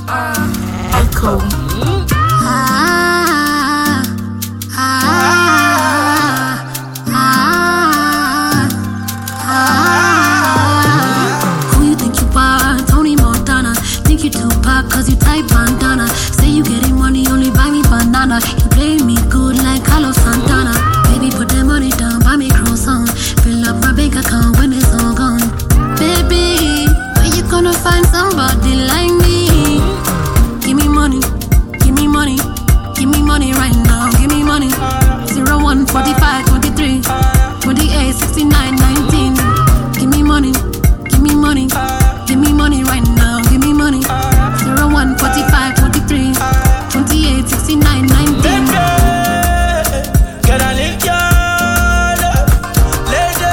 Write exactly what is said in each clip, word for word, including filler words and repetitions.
Echo. Ah, ah, ah, ah. Who you think you are? Tony Montana. Think you Tupac cause you type bandana. Say you getting money, only buy me banana. You play me good like Carlos Santana. Baby, put that money down, buy me croissant. Fill up my bank account when it's all gone. Baby, where you gonna find somebody like me? Give me money, give me money, give me money right now, give me money. Zero one forty five twenty three twenty eight sixty nine nineteen. Give me money, give me money, give me money right now, give me money. Zero one forty five twenty three twenty eight sixty nine nineteen. Can I lick your love, lady?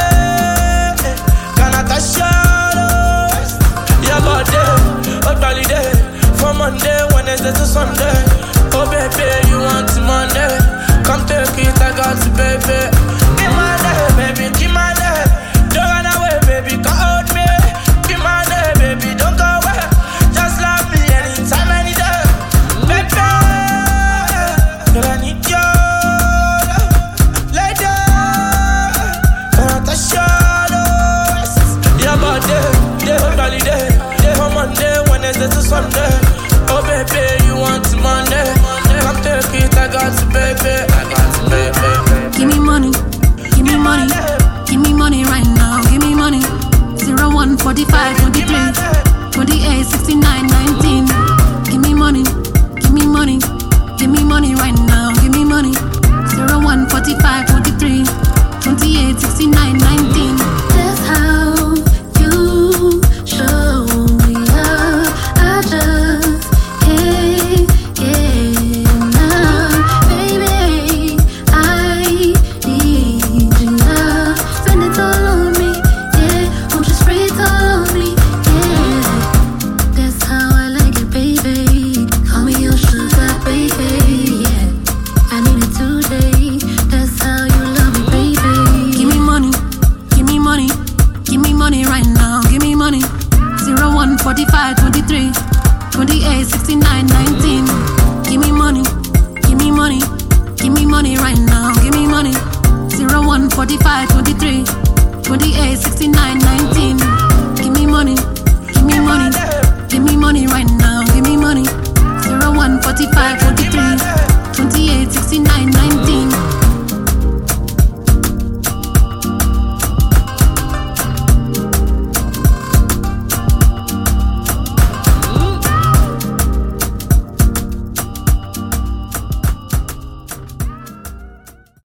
Can I touch your love? Your body, hot holiday. From Monday, Wednesday to Sunday. Oh baby, you want to Monday? Come take it, I got you, baby. Give my day, baby, give my day. Don't run away, baby, come hold me. Give my day, baby, don't go away. Just love me anytime, any day. Baby, girl, I need your love. Lady, can I touch your love? Your body, day hot holiday. Day from Monday, Wednesday to Sunday. Oh baby, you want to Monday? Come take it, I got you, baby. I got you, baby. Give me money, give me money, give me money right now, give me money. Zero one forty five twenty three twenty eight sixty nine nineteen. Give me money, give me money, give me money right now, give me money. Zero one forty five twenty three twenty eight sixty nine nineteen. That's how you show me love. I just can't get enough, baby. I need you now. Spend it all on me, yeah. Won't you spray it all on me, yeah. That's how I like it, baby. Call me your sugar, baby, yeah. I need it today. That's how you love me, baby. Give me money, give me money, give me money right now, give me money. Zero one forty five twenty three twenty eight sixty nine nineteen. Give me money, give me money, give me money right now, give me money. Zero one forty five twenty three twenty eight sixty nine nineteen. Give me money, give me money, give me money right now, give me money. Zero one forty five twenty three twenty eight sixty nine nineteen.